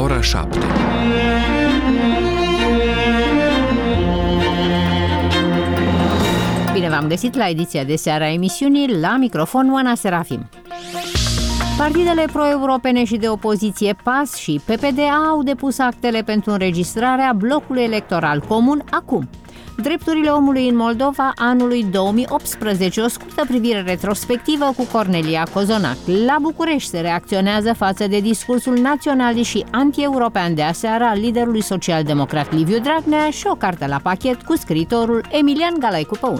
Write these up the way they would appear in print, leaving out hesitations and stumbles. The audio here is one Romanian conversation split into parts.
ora 7. Bine v-am găsit la ediția de seară a emisiunii, la microfon Oana Serafim. Partidele pro-europene și de opoziție PAS și PPD au depus actele pentru înregistrarea blocului electoral comun acum. Drepturile omului în Moldova anului 2018, o scurtă privire retrospectivă cu Cornelia Cozonac. La București se reacționează față de discursul naționalist și anti-european de aseară al liderului social-democrat Liviu Dragnea și o carte la pachet cu scriitorul Emilian Galaicu Păun.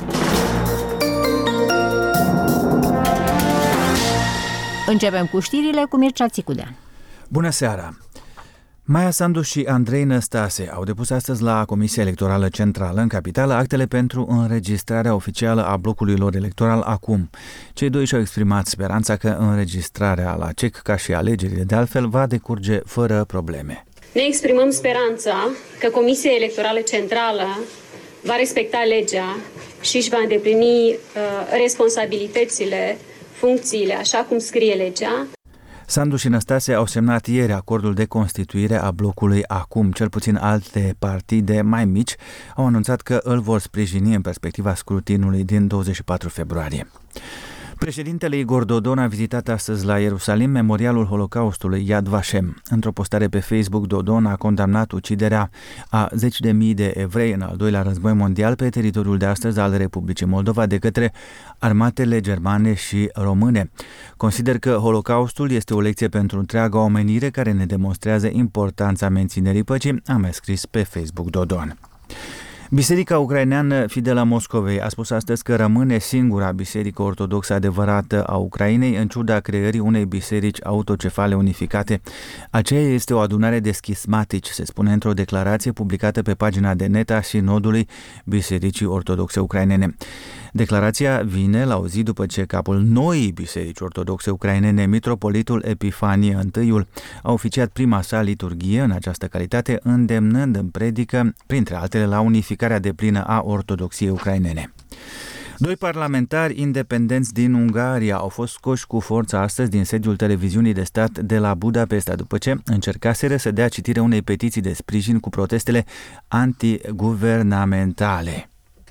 Începem cu știrile cu Mircea Țicudean. Bună seara! Maia Sandu și Andrei Năstase au depus astăzi la Comisia Electorală Centrală în capitală actele pentru înregistrarea oficială a blocului lor electoral acum. Cei doi și-au exprimat speranța că înregistrarea la CEC, ca și alegerile de altfel, va decurge fără probleme. Ne exprimăm speranța că Comisia Electorală Centrală va respecta legea și își va îndeplini responsabilitățile, funcțiile, așa cum scrie legea. Sandu și Năstase au semnat ieri acordul de constituire a blocului acum. Cel puțin alte partide mai mici au anunțat că îl vor sprijini în perspectiva scrutinului din 24 februarie. Președintele Igor Dodon a vizitat astăzi la Ierusalim memorialul Holocaustului Yad Vashem. Într-o postare pe Facebook, Dodon a condamnat uciderea a 10.000 de evrei în al doilea război mondial pe teritoriul de astăzi al Republicii Moldova de către armatele germane și române. Consider că Holocaustul este o lecție pentru întreaga omenire care ne demonstrează importanța menținerii păcii, a mai scris pe Facebook Dodon. Biserica ucraineană Fidelă Moscovei a spus astăzi că rămâne singura biserică ortodoxă adevărată a Ucrainei în ciuda creării unei biserici autocefale unificate. Aceea este o adunare de schismatici, se spune într-o declarație publicată pe pagina de net a Sinodului Bisericii Ortodoxe Ucrainene. Declarația vine la o zi după ce capul noii biserici ortodoxe ucrainene, mitropolitul Epifanie I, a oficiat prima sa liturghie în această calitate, îndemnând în predică, printre altele, la unificarea deplină a ortodoxiei ucrainene. Doi parlamentari independenți din Ungaria au fost scoși cu forță astăzi din sediul televiziunii de stat de la Budapesta după ce încercaseră să dea citire unei petiții de sprijin cu protestele antiguvernamentale.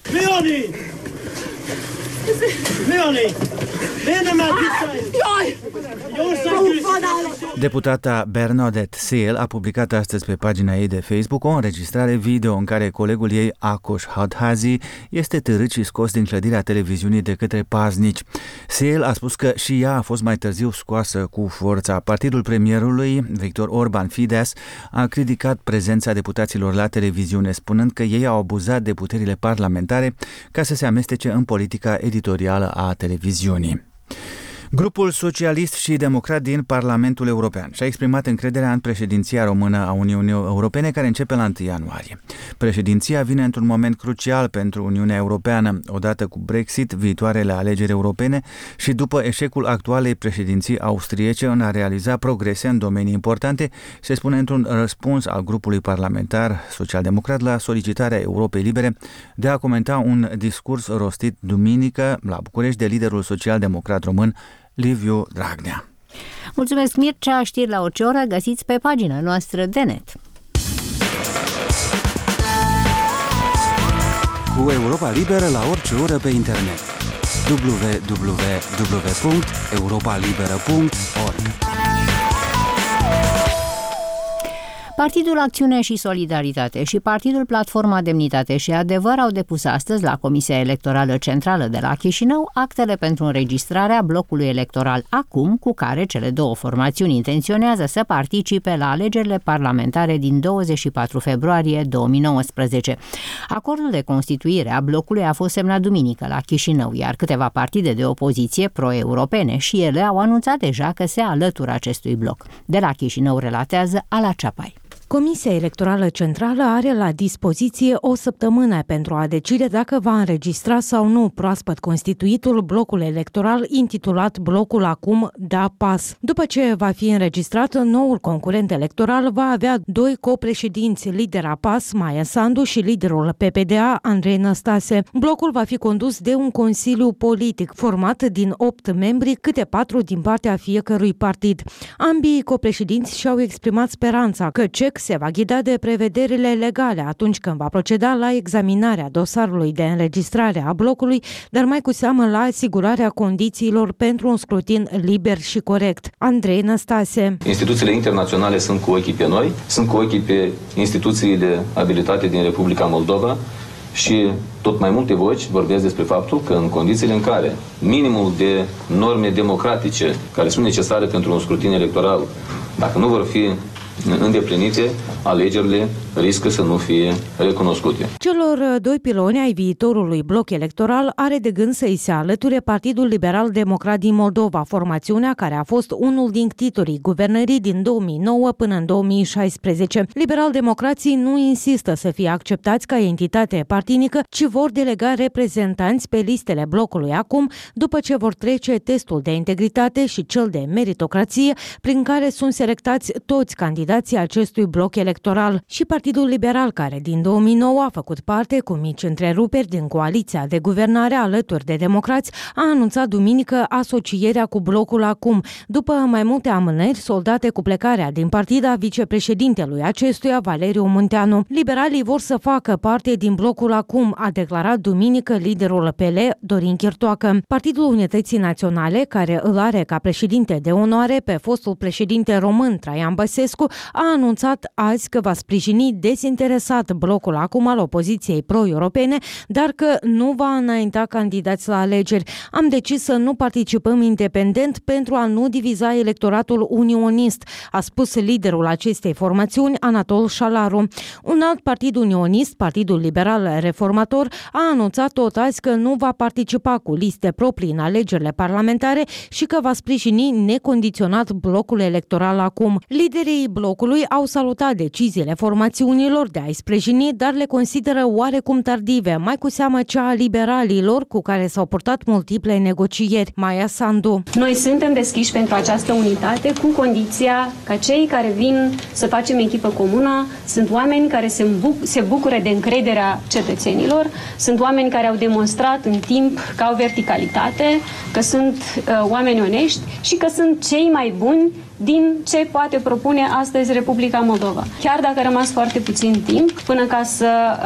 Deputata Bernadette Szél a publicat astăzi pe pagina ei de Facebook o înregistrare video în care colegul ei, Ákos Hadházi, este târât și scos din clădirea televiziunii de către paznici. Szél a spus că și ea a fost mai târziu scoasă cu forța. Partidul premierului, Viktor Orbán Fidesz, a criticat prezența deputaților la televiziune, spunând că ei au abuzat de puterile parlamentare ca să se amestece în politica editorială a televiziunii. Grupul socialist și democrat din Parlamentul European și-a exprimat încrederea în președinția română a Uniunii Europene care începe la 1 ianuarie. Președinția vine într-un moment crucial pentru Uniunea Europeană, odată cu Brexit, viitoarele alegeri europene și după eșecul actualei președinții austriece în a realiza progrese în domenii importante, se spune într-un răspuns al grupului parlamentar social-democrat la solicitarea Europei Libere de a comenta un discurs rostit duminică la București de liderul social-democrat român Liviu Dragnea. Mulțumesc, Mircea. Știri la orice oră găsiți pe pagina noastră de net. Cu Europa Liberă la orice oră pe internet. www.europalibera.org. Partidul Acțiune și Solidaritate și Partidul Platforma Demnitate și Adevăr au depus astăzi la Comisia Electorală Centrală de la Chișinău actele pentru înregistrarea blocului electoral acum, cu care cele două formațiuni intenționează să participe la alegerile parlamentare din 24 februarie 2019. Acordul de constituire a blocului a fost semnat duminică la Chișinău, iar câteva partide de opoziție pro-europene și ele au anunțat deja că se alătură acestui bloc. De la Chișinău relatează Ala Ceapai. Comisia Electorală Centrală are la dispoziție o săptămână pentru a decide dacă va înregistra sau nu proaspăt constituitul blocul electoral intitulat Blocul Acum Da PAS. După ce va fi înregistrat, noul concurent electoral va avea 2 copreședinți, lidera PAS, Maia Sandu, și liderul PPDA, Andrei Năstase. Blocul va fi condus de un consiliu politic format din 8 membri, câte 4 din partea fiecărui partid. Ambii copreședinți și-au exprimat speranța că CEC se va ghida de prevederile legale atunci când va proceda la examinarea dosarului de înregistrare a blocului, dar mai cu seamă la asigurarea condițiilor pentru un scrutin liber și corect. Andrei Năstase. Instituțiile internaționale sunt cu ochii pe noi, sunt cu ochii pe instituțiile abilitate din Republica Moldova și tot mai multe voci vorbesc despre faptul că în condițiile în care minimul de norme democratice care sunt necesare pentru un scrutin electoral, dacă nu vor fi îndeplinite, alegerile riscă să nu fie recunoscute. Celor 2 piloni ai viitorului bloc electoral are de gând să îi se alăture Partidul Liberal Democrat din Moldova, formațiunea care a fost unul din titorii guvernării din 2009 până în 2016. Liberal-democrații nu insistă să fie acceptați ca entitate partinică, ci vor delega reprezentanți pe listele blocului acum, după ce vor trece testul de integritate și cel de meritocrație, prin care sunt selectați toți candidații acestui bloc electoral. Și Partidul Liberal, care din 2009 a făcut parte cu mici întreruperi din coaliția de guvernare alături de democrați, a anunțat duminică asocierea cu blocul acum, după mai multe amânări soldate cu plecarea din partid a vicepreședintelui acestuia, Valeriu Munteanu. Liberalii vor să facă parte din blocul acum, a declarat duminică liderul PL, Dorin Chirtoacă. Partidul Unității Naționale, care îl are ca președinte de onoare pe fostul președinte român Traian Băsescu, a anunțat azi că va sprijini dezinteresat blocul acum al opoziției pro-europene, dar că nu va înainta candidați la alegeri. Am decis să nu participăm independent pentru a nu diviza electoratul unionist, a spus liderul acestei formațiuni, Anatol Șalaru. Un alt partid unionist, Partidul Liberal Reformator, a anunțat tot azi că nu va participa cu liste proprii în alegerile parlamentare și că va sprijini necondiționat blocul electoral acum. Liderii blocului au salutat deciziile formațiunilor de a-i sprijini, dar le consideră oarecum tardive, mai cu seamă cea a liberalilor, cu care s-au purtat multiple negocieri. Maia Sandu. Noi suntem deschiși pentru această unitate, cu condiția ca cei care vin să facem echipă comună sunt oameni care se bucură de încrederea cetățenilor, sunt oameni care au demonstrat în timp că au verticalitate, că sunt oameni onești și că sunt cei mai buni din ce poate propune astăzi Republica Moldova. Chiar dacă a rămas foarte puțin timp până ca să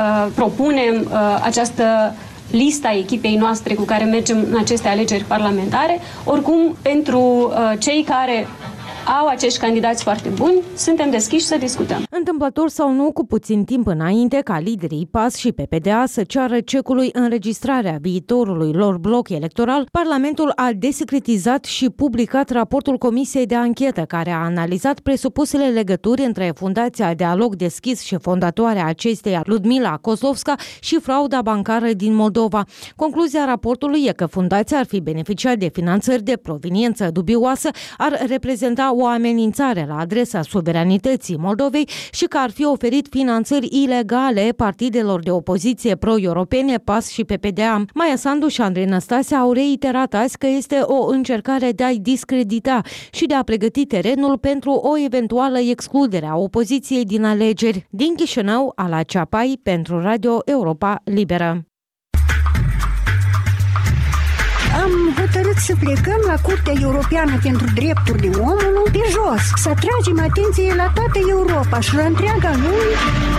propunem această lista echipei noastre cu care mergem în aceste alegeri parlamentare, oricum pentru cei care au acești candidați foarte buni, suntem deschiși să discutăm. Întâmplător sau nu, cu puțin timp înainte ca liderii PAS și PPDA să ceară CEC-ului înregistrarea viitorului lor bloc electoral, Parlamentul a desecretizat și publicat raportul Comisiei de Anchetă, care a analizat presupusele legături între Fundația Dialog Deschis și fondatoarea acesteia, Ludmila Kozlovska, și frauda bancară din Moldova. Concluzia raportului e că fundația ar fi beneficiat de finanțări de proveniență dubioasă, ar reprezenta o amenințare la adresa suveranității Moldovei și că ar fi oferit finanțări ilegale partidelor de opoziție pro-europene, PAS și PPDA. Maia Sandu și Andrei Năstase au reiterat azi că este o încercare de a-i discredita și de a pregăti terenul pentru o eventuală excludere a opoziției din alegeri. Din Chișinău, Ala Ceapai, pentru Radio Europa Liberă. Am hotărât să plecăm la Curtea Europeană pentru Drepturile Omului pe jos, să atragem atenție la toată Europa și la întreaga lume.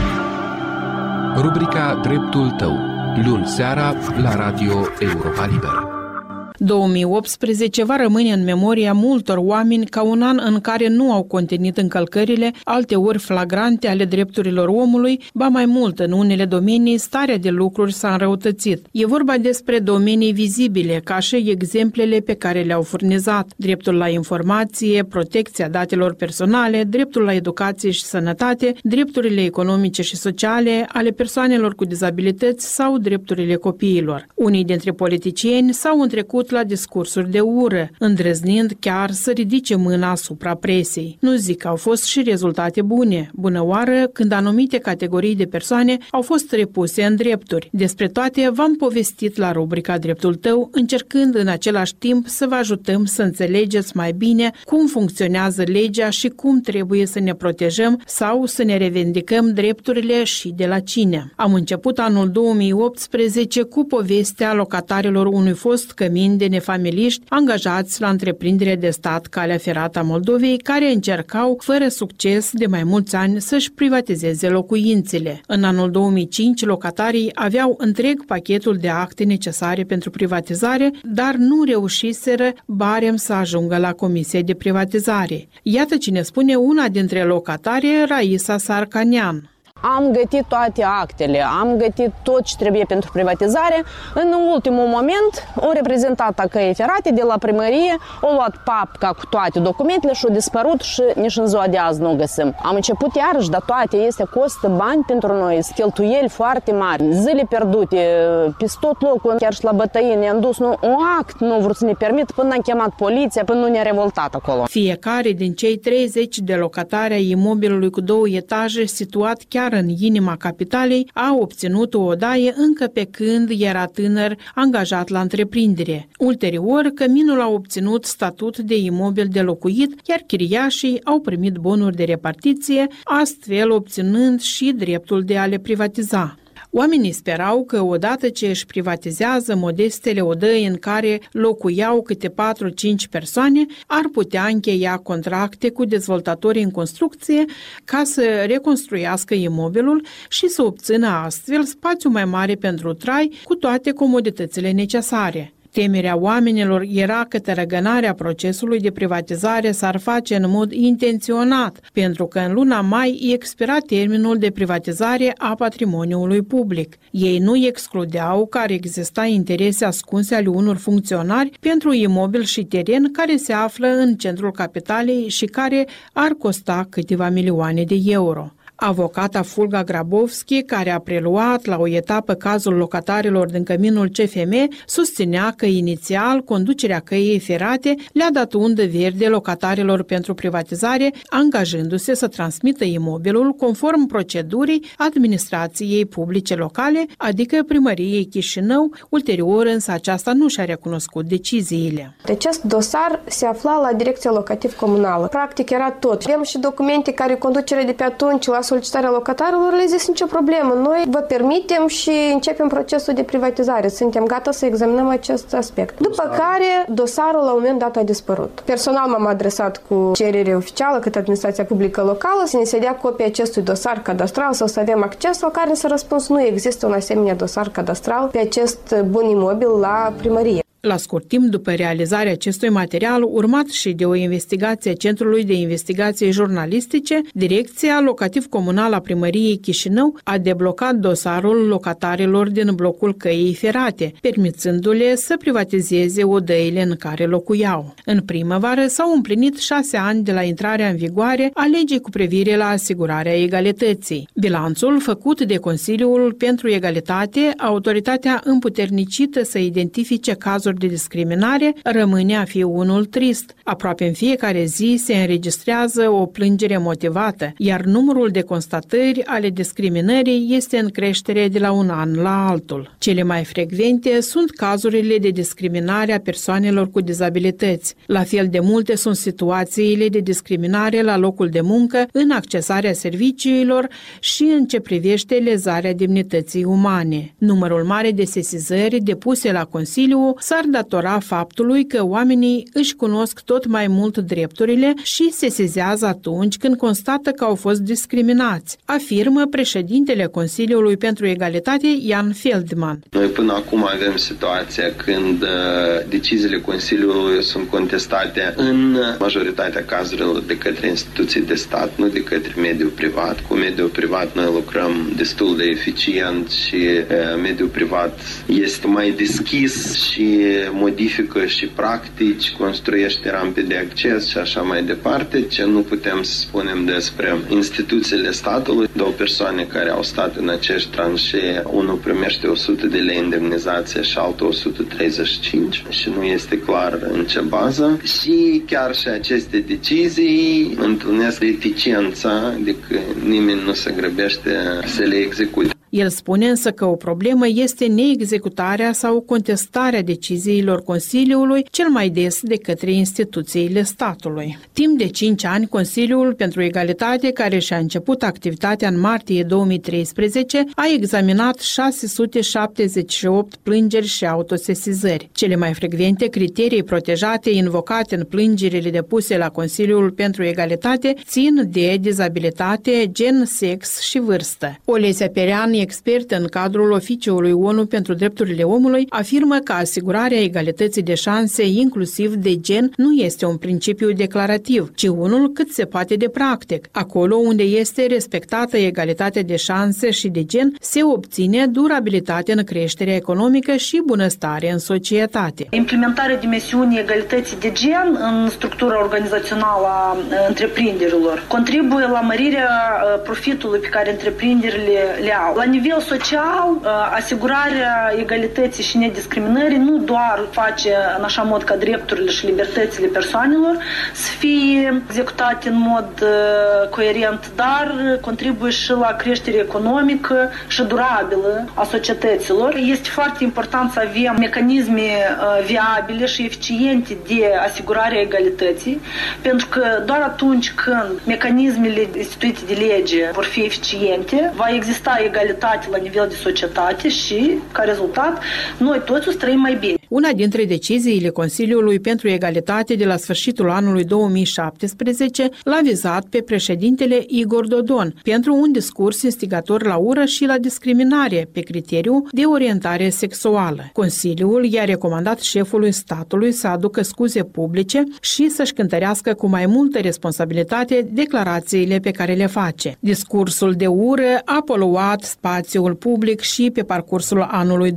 Rubrica Dreptul tău, luni seara la Radio Europa Liberă. 2018 va rămâne în memoria multor oameni ca un an în care nu au contenit încălcările, alteori flagrante ale drepturilor omului, ba mai mult, în unele domenii, starea de lucruri s-a înrăutățit. E vorba despre domenii vizibile, ca și exemplele pe care le-au furnizat: dreptul la informație, protecția datelor personale, dreptul la educație și sănătate, drepturile economice și sociale ale persoanelor cu dizabilități sau drepturile copiilor. Unii dintre politicieni s-au întrecut trecut la discursuri de ură, îndrăznind chiar să ridice mâna asupra presei. Nu zic că au fost și rezultate bune, bună oară când anumite categorii de persoane au fost repuse în drepturi. Despre toate v-am povestit la rubrica Dreptul tău, încercând în același timp să vă ajutăm să înțelegeți mai bine cum funcționează legea și cum trebuie să ne protejăm sau să ne revendicăm drepturile și de la cine. Am început anul 2018 cu povestea locatarilor unui fost cămin de nefamiliști angajați la întreprinderea de stat Calea Ferată a Moldovei, care încercau fără succes de mai mulți ani să-și privatizeze locuințele. În anul 2005, locatarii aveau întreg pachetul de acte necesare pentru privatizare, dar nu reușiseră barem să ajungă la Comisia de Privatizare. Iată ce ne spune una dintre locatare, Raisa Sarcanian. Am gătit toate actele, am gătit tot ce trebuie pentru privatizare. În ultimul moment, o reprezentant a Căii Ferate de la primărie a luat papca cu toate documentele și a dispărut și nici în ziua de azi nu o găsim. Am început iarăși, dar toate costă bani pentru noi, sunt cheltuieli foarte mari, zile pierdute, pe tot locul, chiar și la bătăie ne-am dus, un act nu vrut să ne permit până am chemat poliția, până nu ne-a revoltat acolo. Fiecare din cei 30 de locatari ai imobilului cu 2 etaje situat chiar în inima capitalei a obținut o odaie încă pe când era tânăr angajat la întreprindere. Ulterior, căminul a obținut statut de imobil de locuit, iar chiriașii au primit bonuri de repartiție, astfel obținând și dreptul de a le privatiza. Oamenii sperau că odată ce își privatizează modestele odăi în care locuiau câte 4-5 persoane, ar putea încheia contracte cu dezvoltatori în construcție ca să reconstruiască imobilul și să obțină astfel spațiu mai mare pentru trai cu toate comoditățile necesare. Temerea oamenilor era că tărăgănarea procesului de privatizare s-ar face în mod intenționat, pentru că în luna mai expira termenul de privatizare a patrimoniului public. Ei nu excludeau că ar exista interese ascunse ale unor funcționari pentru imobil și teren care se află în centrul capitalei și care ar costa câteva milioane de euro. Avocata Fulga Grabovski, care a preluat la o etapă cazul locatarilor din căminul CFM, susținea că inițial conducerea Căii Ferate le-a dat undă verde locatarilor pentru privatizare, angajându-se să transmită imobilul conform procedurii administrației publice locale, adică primăriei Chișinău. Ulterior însă aceasta nu și-a recunoscut deciziile. Acest dosar se afla la Direcția Locativ-Comunală. Practic era tot. Avem și documente care conducerea de pe atunci la solicitarea locatarilor le zis nicio problemă. Noi vă permitem și începem procesul de privatizare. Suntem gata să examinăm acest aspect. După care dosarul la un moment dat a dispărut. Personal m-am adresat cu cerere oficială către administrația publică locală să ne se dea copia acestui dosar cadastral sau să avem acces, la care s-a răspuns nu există un asemenea dosar cadastral pe acest bun imobil la primărie. La scurt timp după realizarea acestui material, urmat și de o investigație a Centrului de Investigații Jurnalistice, Direcția Locativ-Comunală a Primăriei Chișinău a deblocat dosarul locatarilor din blocul Căii Ferate, permițându-le să privatizeze odăile în care locuiau. În primăvară s-au împlinit 6 ani de la intrarea în vigoare a legii cu privire la asigurarea egalității. Bilanțul făcut de Consiliul pentru Egalitate, autoritatea împuternicită să identifice cazuri de discriminare, rămâne a fi unul trist. Aproape în fiecare zi se înregistrează o plângere motivată, iar numărul de constatări ale discriminării este în creștere de la un an la altul. Cele mai frecvente sunt cazurile de discriminare a persoanelor cu dizabilități. La fel de multe sunt situațiile de discriminare la locul de muncă, în accesarea serviciilor și în ce privește lezarea demnității umane. Numărul mare de sesizări depuse la Consiliu s-ar datora faptului că oamenii își cunosc tot mai mult drepturile și se sesizează atunci când constată că au fost discriminați, afirmă președintele Consiliului pentru Egalitate, Jan Feldman. Noi până acum avem situația când deciziile Consiliului sunt contestate în majoritatea cazurilor de către instituții de stat, nu de către mediul privat. Cu mediul privat noi lucrăm destul de eficient și mediul privat este mai deschis și modifică și practici, construiește rampe de acces și așa mai departe, ce nu putem să spunem despre instituțiile statului. Două persoane care au stat în acești tranșee, unul primește 100 de lei indemnizație și altul 135 și nu este clar în ce bază. Și chiar și aceste decizii întâlnesc reticența de că nimeni nu se grăbește să le execute. El spune însă că o problemă este neexecutarea sau contestarea deciziilor Consiliului, cel mai des de către instituțiile statului. Timp de 5 ani, Consiliul pentru Egalitate, care și-a început activitatea în martie 2013, a examinat 678 plângeri și autosesizări. Cele mai frecvente criterii protejate invocate în plângerile depuse la Consiliul pentru Egalitate țin de dizabilitate, gen, sex și vârstă. Olesia Perean, expert în cadrul Oficiului ONU pentru Drepturile Omului, afirmă că asigurarea egalității de șanse, inclusiv de gen, nu este un principiu declarativ, ci unul cât se poate de practic. Acolo unde este respectată egalitatea de șanse și de gen, se obține durabilitate în creșterea economică și bunăstare în societate. Implementarea dimensiunii egalității de gen în structura organizațională a întreprinderilor contribuie la mărirea profitului pe care întreprinderile le au. La nivel social, asigurarea egalității și nediscriminării nu doar face în așa mod ca drepturile și libertățile persoanelor să fie executate în mod coerent, dar contribuie și la creșterea economică și durabilă a societăților. Este foarte important să avem mecanisme viabile și eficiente de asigurare a egalității, pentru că doar atunci când mecanismele instituite de lege vor fi eficiente, va exista egalitate la nivel de societate și, ca rezultat, noi toți o să trăim mai bine. Una dintre deciziile Consiliului pentru Egalitate de la sfârșitul anului 2017 l-a vizat pe președintele Igor Dodon pentru un discurs instigator la ură și la discriminare pe criteriu de orientare sexuală. Consiliul i-a recomandat șefului statului să aducă scuze publice și să-și cântărească cu mai multă responsabilitate declarațiile pe care le face. Discursul de ură a poluat spațiul public și pe parcursul anului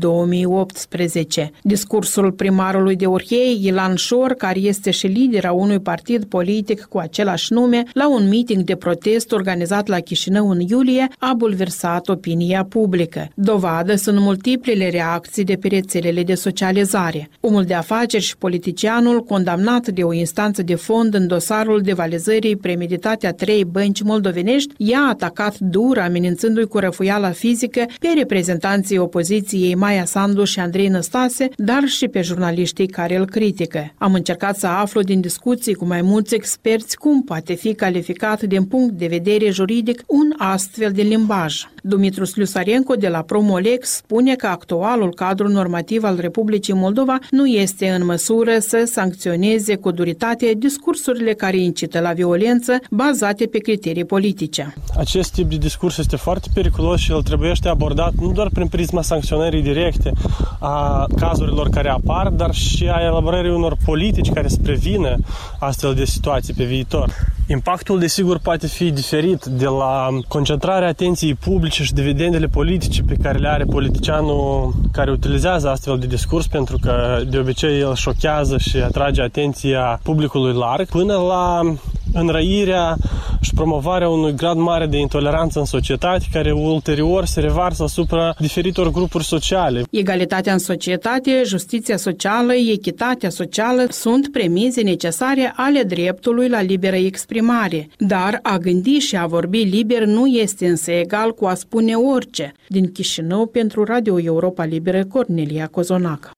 2018. Discursul primarului de Orhei, Ilan Șor, care este și lidera unui partid politic cu același nume, la un meeting de protest organizat la Chișinău în iulie, a bulversat opinia publică. Dovadă sunt multiplele reacții de pe rețelele de socializare. Omul de afaceri și politicianul, condamnat de o instanță de fond în dosarul devalizării premeditate a 3 bănci moldovenești, i-a atacat dur, amenințându-i cu răfuiala fizică pe reprezentanții opoziției Maia Sandu și Andrei Năstase, dar și pe jurnaliștii care îl critică. Am încercat să aflu din discuții cu mai mulți experți cum poate fi calificat din punct de vedere juridic un astfel de limbaj. Dumitru Sliusarenko de la Promolex spune că actualul cadru normativ al Republicii Moldova nu este în măsură să sancționeze cu duritate discursurile care incită la violență bazate pe criterii politice. Acest tip de discurs este foarte periculos și el trebuie abordat nu doar prin prisma sancționării directe a cazurilor care apar, dar și a elaborării unor politici care să prevină astfel de situații pe viitor. Impactul, desigur, poate fi diferit de la concentrarea atenției publice și dividendele politice pe care le are politicianul care utilizează astfel de discurs, pentru că de obicei el șochează și atrage atenția publicului larg, până la înrăirea și promovarea unui grad mare de intoleranță în societate, care ulterior se revarsă asupra diferitor grupuri sociale. Egalitatea în societate, justiția socială, echitatea socială sunt premize necesare ale dreptului la liberă exprimare. Dar a gândi și a vorbi liber nu este însă egal cu a spune orice. Din Chișinău, pentru Radio Europa Liberă, Cornelia Cozonac.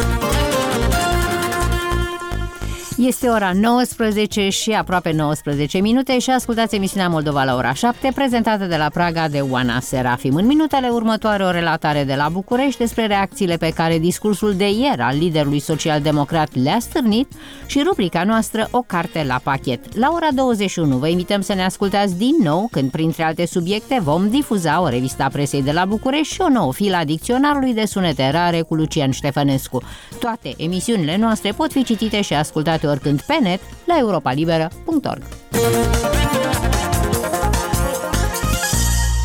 Este ora 19 și aproape 19 minute și ascultați emisiunea Moldova la ora 7, prezentată de la Praga de Oana Serafim. În minutele următoare o relatare de la București despre reacțiile pe care discursul de ieri al liderului social-democrat le-a stârnit și rubrica noastră O carte la pachet. La ora 21 vă invităm să ne ascultați din nou când, printre alte subiecte, vom difuza o revistă a presei de la București și o nouă filă a dicționarului de sunete rare cu Lucian Ștefănescu. Toate emisiunile noastre pot fi citite și ascultate oricând pe net la europalibera.org.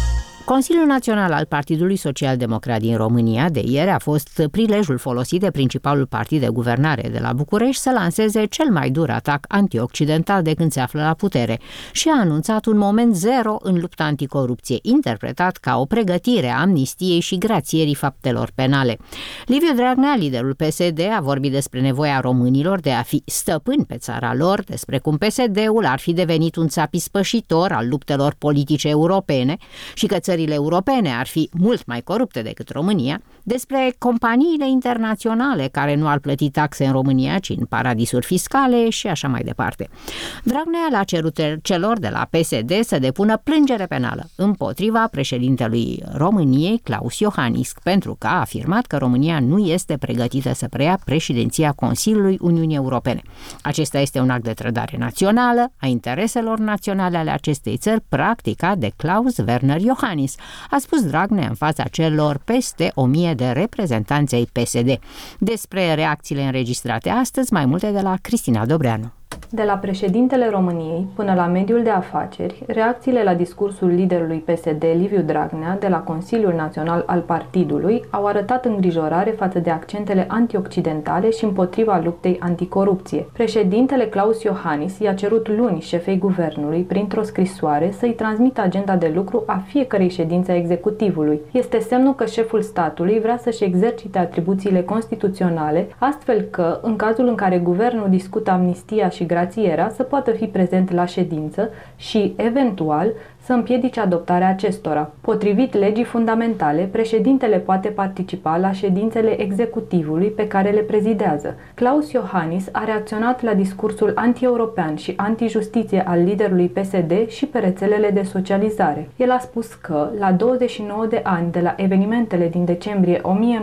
Consiliul Național al Partidului Social-Democrat din România de ieri a fost prilejul folosit de principalul partid de guvernare de la București să lanseze cel mai dur atac antioccidental de când se află la putere și a anunțat un moment zero în lupta anticorupție, interpretat ca o pregătire a amnistiei și grațierii faptelor penale. Liviu Dragnea, liderul PSD, a vorbit despre nevoia românilor de a fi stăpâni pe țara lor, despre cum PSD-ul ar fi devenit un țap ispășitor al luptelor politice europene și că țările europene ar fi mult mai corupte decât România, despre companiile internaționale care nu ar plăti taxe în România, ci în paradisuri fiscale și așa mai departe. Dragnea l-a cerut celor de la PSD să depună plângere penală împotriva președintelui României, Klaus Iohannis, pentru că a afirmat că România nu este pregătită să preia președinția Consiliului Uniunii Europene. Acesta este un act de trădare națională a intereselor naționale ale acestei țări, practicat de Klaus Werner Iohannis, a spus Dragnea în fața celor peste 1000 de reprezentanți ai PSD. Despre reacțiile înregistrate astăzi, mai multe de la Cristina Dobreanu. De la președintele României până la mediul de afaceri, reacțiile la discursul liderului PSD, Liviu Dragnea, de la Consiliul Național al Partidului, au arătat îngrijorare față de accentele antioccidentale și împotriva luptei anticorupție. Președintele Klaus Iohannis i-a cerut luni șefei guvernului, printr-o scrisoare, să-i transmită agenda de lucru a fiecărei ședințe a executivului. Este semnul că șeful statului vrea să-și exercite atribuțiile constituționale, astfel că, în cazul în care guvernul discută amnistia și grațierea, să poată fi prezent la ședință și, eventual, să împiedice adoptarea acestora. Potrivit legii fundamentale, președintele poate participa la ședințele executivului pe care le prezidează. Klaus Iohannis a reacționat la discursul anti-european și anti-justiție al liderului PSD și pe rețelele de socializare. El a spus că, la 29 de ani de la evenimentele din decembrie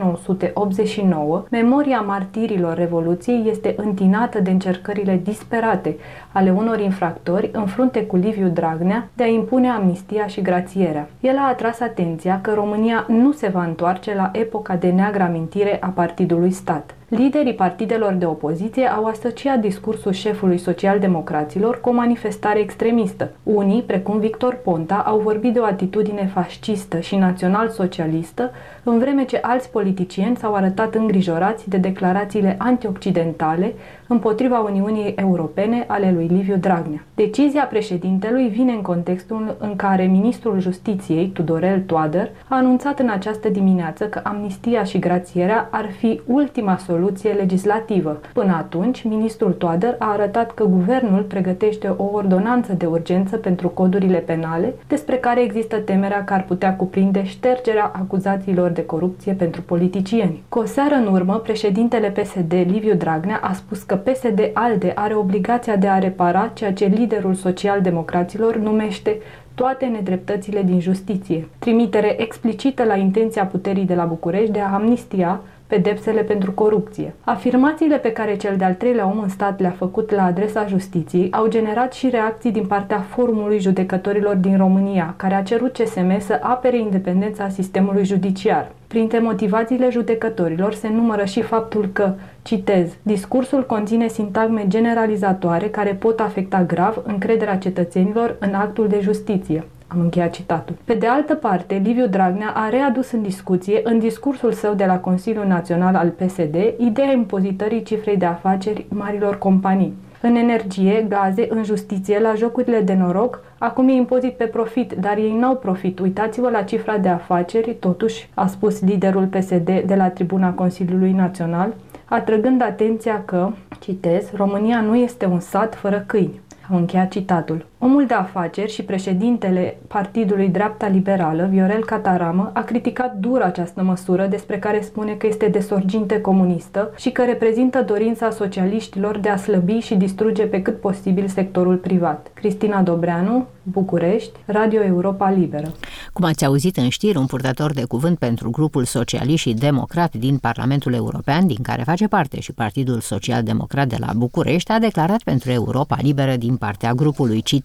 1989, memoria martirilor Revoluției este întinată de încercările disperate ale unor infractori în frunte cu Liviu Dragnea de a impune amnistia și grațierea. El a atras atenția că România nu se va întoarce la epoca de neagră amintire a partidului stat. Liderii partidelor de opoziție au asociat discursul șefului social-democraților cu o manifestare extremistă. Unii, precum Victor Ponta, au vorbit de o atitudine fascistă și național-socialistă, în vreme ce alți politicieni s-au arătat îngrijorați de declarațiile antioccidentale împotriva Uniunii Europene ale lui Liviu Dragnea. Decizia președintelui vine în contextul în care ministrul Justiției, Tudorel Toader, a anunțat în această dimineață că amnistia și grațierea ar fi ultima soluție legislativă. Până atunci, ministrul Toader a arătat că guvernul pregătește o ordonanță de urgență pentru codurile penale, despre care există temerea că ar putea cuprinde ștergerea acuzațiilor de corupție pentru politicieni. Cu o seară în urmă, președintele PSD, Liviu Dragnea, a spus că PSD-ALDE are obligația de a repara ceea ce liderul social-democraților numește toate nedreptățile din justiție. Trimitere explicită la intenția puterii de la București de a amnistia pedepsele pentru corupție. Afirmațiile pe care cel de-al treilea om în stat le-a făcut la adresa justiției au generat și reacții din partea Forumului Judecătorilor din România, care a cerut CSM să apere independența sistemului judiciar. Printre motivațiile judecătorilor se numără și faptul că, citez, discursul conține sintagme generalizatoare care pot afecta grav încrederea cetățenilor în actul de justiție. Am încheiat citatul. Pe de altă parte, Liviu Dragnea a readus în discuție, în discursul său de la Consiliul Național al PSD, ideea impozitării cifrei de afaceri marilor companii. În energie, gaze, în justiție, la jocurile de noroc, acum e impozit pe profit, dar ei n-au profit. Uitați-vă la cifra de afaceri, totuși, a spus liderul PSD de la tribuna Consiliului Național, atrăgând atenția că, citez, România nu este un sat fără câini. Am încheiat citatul. Omul de afaceri și președintele Partidului Dreapta Liberală, Viorel Cataramă, a criticat dur această măsură despre care spune că este de sorginte comunistă și că reprezintă dorința socialiștilor de a slăbi și distruge pe cât posibil sectorul privat. Cristina Dobreanu, București, Radio Europa Liberă. Cum ați auzit în știri, un purtător de cuvânt pentru grupul socialist și democrat din Parlamentul European, din care face parte și Partidul Social-Democrat de la București, a declarat pentru Europa Liberă din partea grupului, cităm,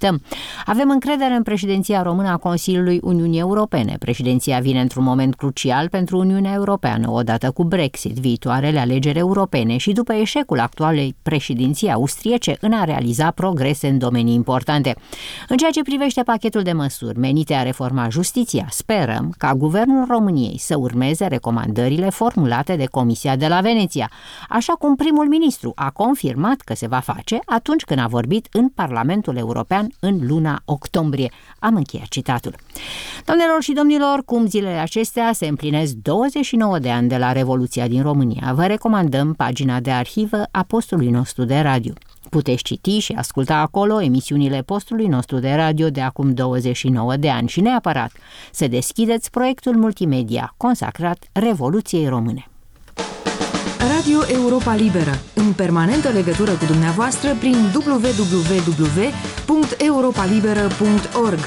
cităm: avem încredere în președinția română a Consiliului Uniunii Europene. Președinția vine într-un moment crucial pentru Uniunea Europeană, odată cu Brexit, viitoarele alegeri europene și după eșecul actualei președinții austriece în a realiza progrese în domenii importante. În ceea ce privește pachetul de măsuri menite a reforma justiția, sperăm ca Guvernul României să urmeze recomandările formulate de Comisia de la Veneția, așa cum primul ministru a confirmat că se va face atunci când a vorbit în Parlamentul European în luna octombrie. Am încheiat citatul. Doamnelor și domnilor, cum zilele acestea se împlinesc 29 de ani de la Revoluția din România, vă recomandăm pagina de arhivă a postului nostru de radio. Puteți citi și asculta acolo emisiunile postului nostru de radio de acum 29 de ani și neapărat să deschideți proiectul multimedia consacrat Revoluției Române. Radio Europa Liberă, în permanentă legătură cu dumneavoastră prin www.europalibera.org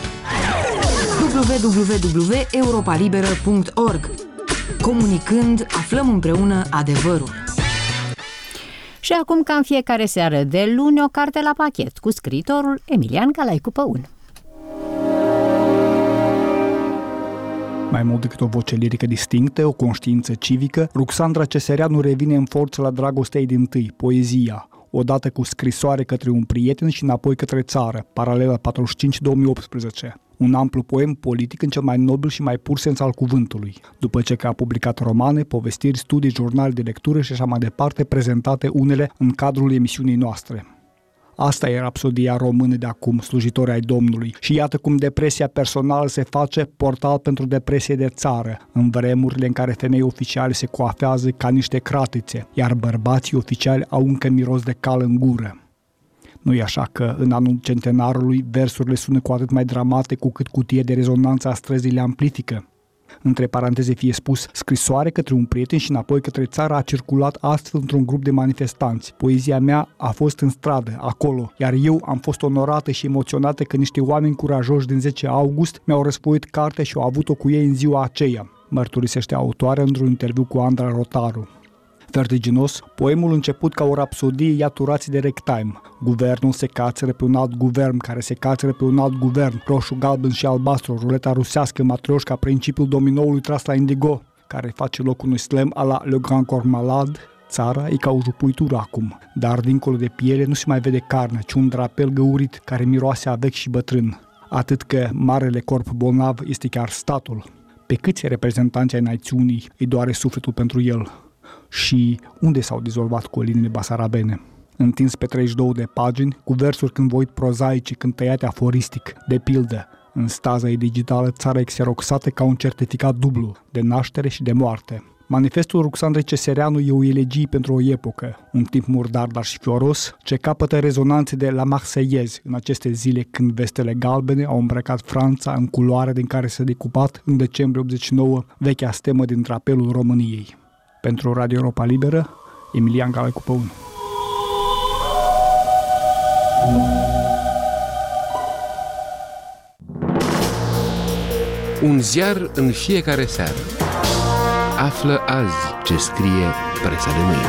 www.europalibera.org. Comunicând, aflăm împreună adevărul. Și acum, ca în fiecare seară de luni, o carte la pachet cu scriitorul Emilian Calaicu Păun. Mai mult decât o voce lirică distinctă, o conștiință civică, Ruxandra Cesereanu revine în forță la dragostea ei dintâi, poezia, odată cu scrisoare către un prieten și înapoi către țară, paralela 45-2018. Un amplu poem politic în cel mai nobil și mai pur sens al cuvântului, după ce a publicat romane, povestiri, studii, jurnale de lectură și așa mai departe, prezentate unele în cadrul emisiunii noastre. Asta e rapsodia română de acum, slujitori ai Domnului. Și iată cum depresia personală se face portal pentru depresie de țară, în vremurile în care femei oficiale se coafează ca niște cratițe, iar bărbații oficiali au încă miros de cal în gură. Nu-i așa că, în anul centenarului, versurile sună cu atât mai dramate cu cât cutie de rezonanță a străzii le amplifică? Între paranteze fie spus, scrisoare către un prieten și înapoi către țară a circulat astfel într-un grup de manifestanți. Poezia mea a fost în stradă, acolo, iar eu am fost onorată și emoționată că niște oameni curajoși din 10 august mi-au răsfoit cartea și au avut-o cu ei în ziua aceea, mărturisește autoarea într-un interviu cu Andra Rotaru. Vertiginos, poemul început ca o rapsodie ia turații de ragtime. Guvernul se cațără pe un alt guvern, care se cațără pe un alt guvern, roșu, galben și albastru, ruleta rusească, matrioșca, principiul dominoului tras la indigo, care face loc unui slam a la Le Grand Corps Malade. Țara e ca o jupuitură acum, dar dincolo de piele nu se mai vede carne, ci un drapel găurit care miroase a vechi și bătrân. Atât că marele corp bolnav este chiar statul. Pe câți reprezentanți ai națiunii îi doare sufletul pentru el? Și unde s-au dizolvat colinile basarabene? Întins pe 32 de pagini, cu versuri când voit prozaice, când tăiate aforistic, de pildă, în staza ei digitală, țara e xeroxată ca un certificat dublu, de naștere și de moarte. Manifestul Ruxandrei Cesereanu e o elegie pentru o epocă, un timp murdar, dar și fioros, ce capătă rezonanțe de la Marseillaise în aceste zile când vestele galbene au îmbrăcat Franța în culoare din care s-a decupat în decembrie 89 vechea stemă din drapelul României. Pentru Radio Europa Liberă, Emilian Calaicu Păun. Un ziar în fiecare seară. Află azi ce scrie presa de mâine.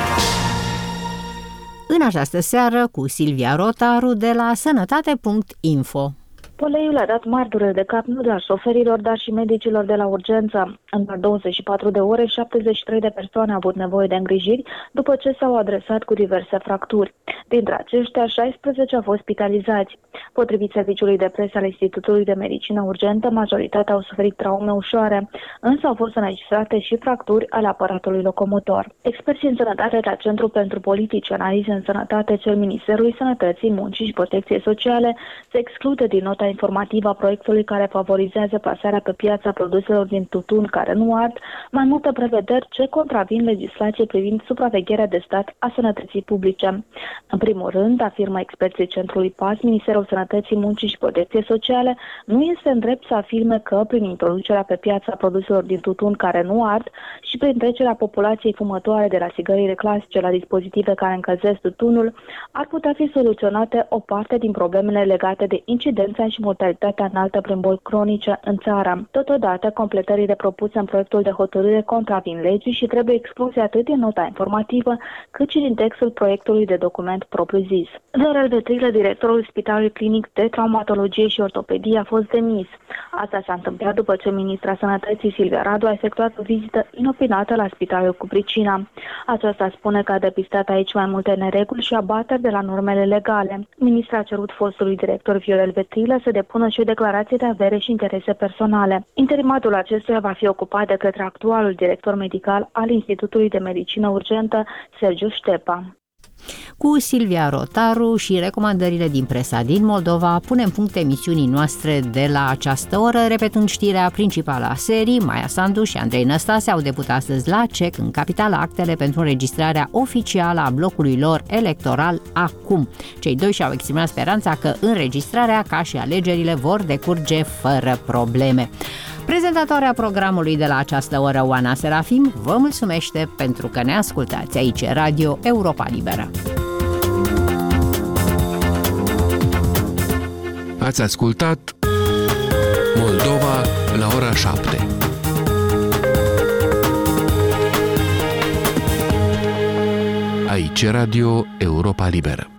În această seară cu Silvia Rotaru de la sănătate.info. Poleiul a dat mari dureri de cap nu doar șoferilor, dar și medicilor de la urgență. În doar 24 de ore, 73 de persoane au avut nevoie de îngrijiri după ce s-au adresat cu diverse fracturi. Dintre aceștia, 16 au fost spitalizați. Potrivit serviciului de presă al Institutului de Medicină Urgentă, majoritatea au suferit traume ușoare, însă au fost înregistrate și fracturi ale aparatului locomotor. Experții în sănătate de la Centrul pentru Politici Analize în Sănătate cer Ministerului Sănătății, Muncii și Protecției Sociale să excludă din nota informativă a proiectului care favorizează plasarea pe piața produselor din tutun care nu ard mai multe prevederi ce contravin legislației privind supravegherea de stat a sănătății publice. În primul rând, afirmă experții Centrului PAS, Ministerul Sănătății, Muncii și Protecției Sociale nu este în drept să afirme că, prin introducerea pe piața produselor din tutun care nu ard și prin trecerea populației fumătoare de la țigările clasice la dispozitive care încălzesc tutunul, ar putea fi soluționate o parte din problemele legate de incidența și mortalitatea înaltă prin boli cronice în țară. Totodată, completările propuse în proiectul de hotărâre contravin legii și trebuie excluse atât din nota informativă, cât și din textul proiectului de document propriu-zis. Dorel Vetrilă, directorul Spitalului Clinic de Traumatologie și Ortopedie, a fost demis. Asta s-a întâmplat după ce ministra Sănătății Silvia Radu a efectuat o vizită inopinată la Spitalul cu pricina. Aceasta spune că a depistat aici mai multe nereguli și abateri de la normele legale. Ministra a cerut fostului director Viorel Vetrilă să depună și o declarație de avere și interese personale. Interimatul acestuia va fi ocupat de către actualul director medical al Institutului de Medicină Urgentă, Sergiu Ștepa. Cu Silvia Rotaru și recomandările din presa din Moldova punem punct emisiunii noastre de la această oră, repetând știrea principală a serii. Maia Sandu și Andrei Năstase au depus astăzi la CEC, în capitală, actele pentru înregistrarea oficială a blocului lor electoral acum. Cei doi și-au exprimat speranța că înregistrarea, ca și alegerile, vor decurge fără probleme. Prezentatoarea programului de la această oră, Oana Serafim, vă mulțumește pentru că ne ascultați. Aici Radio Europa Liberă. Ați ascultat Moldova la ora 7. Aici Radio Europa Liberă.